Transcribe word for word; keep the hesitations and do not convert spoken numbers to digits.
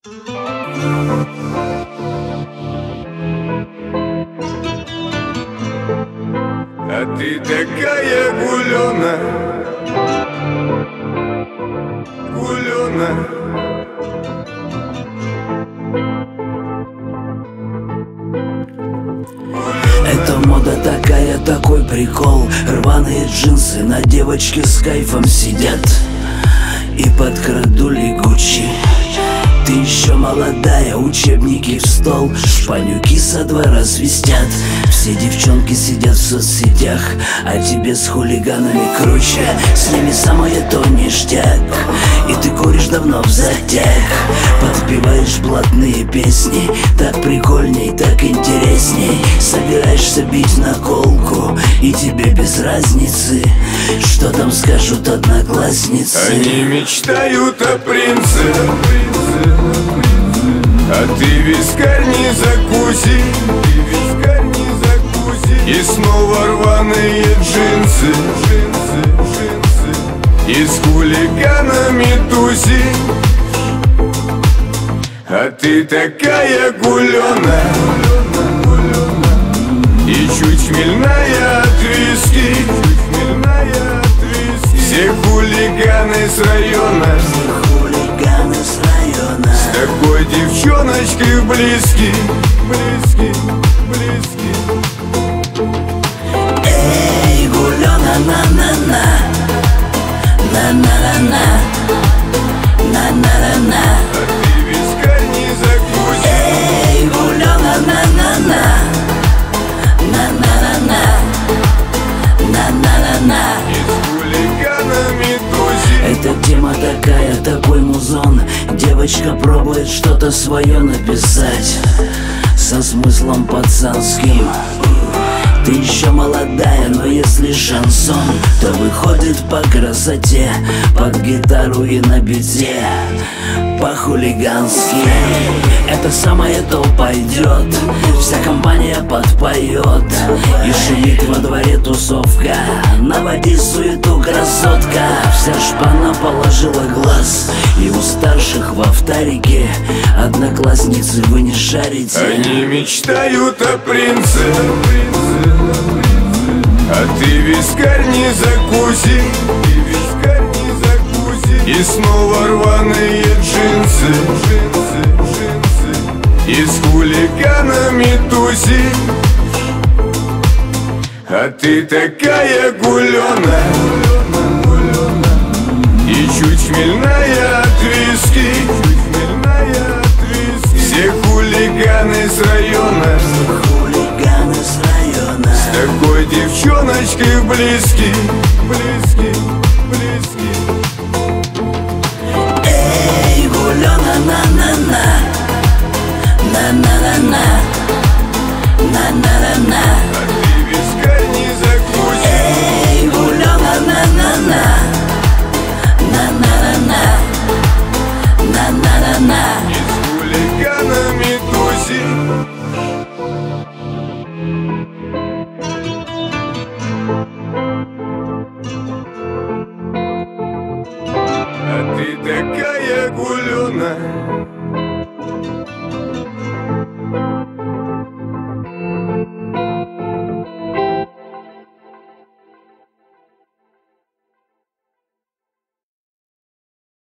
А ты такая гулёна, гулёна. Это мода такая, такой прикол. Рваные джинсы на девочке с кайфом сидят и под крадули Гуччи. Ты еще молодая, учебники в стол, шпанюки со двора свистят. Все девчонки сидят в соцсетях, а тебе с хулиганами круче. С ними самое то ништяк, и ты куришь давно взатяк. Подпеваешь блатные песни, так прикольней, так интересней. Собираешься бить на колку, и тебе без разницы, что там скажут одноклассницы. Они мечтают о принце, а ты вискарь не закуси, и снова рваные джинсы, и с хулиганами туси. А ты такая гулёна, и чуть хмельная от виски. Все хулиганы с района, с такой девчоночкой близки, близки, близки. Эй, гулёна, на-на-на, на-на-на-на, на-на-на-на. А ты вискарь не закуси. Эй, гулёна, на-на-на, на-на-на-на, на-на-на-на. И с хулиганами туси. Эта тема такая, такой музон. Девочка пробует что-то свое написать со смыслом пацанским. Ты еще молодая, но если шансон, то выходит по красоте, под гитару и на бите, по-хулигански. Это самое то пойдет, вся компания подпоет, и шумит во дворе тусовка. Наводи суету, красотка. Вся шпана положила глаз, и у старших в авторике одноклассницы вы не шарите. Они мечтают о принце, а ты вискарь не закуси, и снова рваные джинсы, и с хулиганами туси. А ты такая гулёна, и чуть хмельная от виски. Все хулиганы с района, с такой девчоночкой близки, близки, близки. Эй, гулёна, на-на-на, на-на-на-на, на-на-на-на. А ты вискарь не закуси. Эй, гулёна, на-на-на, на-на-на-на, на-на-на-на. И с хулиганами туси. А ты такая гулёна,